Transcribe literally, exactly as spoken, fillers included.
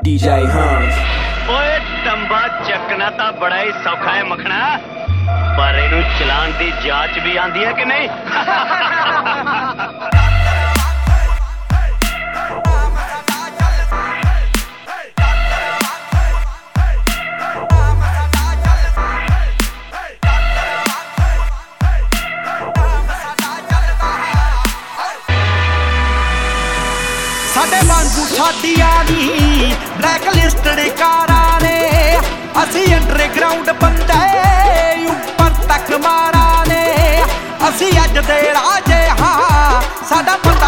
D J Hans। ओए तंबा चकना तो बड़ा ही सौखा है मखना, पर इनू चलान की जांच भी आंदी है कि नहीं? साडे वांगू साडियां दी ब्लैक लिस्टड कारां ने, असी अंडरग्राउंड बंदे ऊपर तक मारा ने, असी अज दे राजे हाँ साडा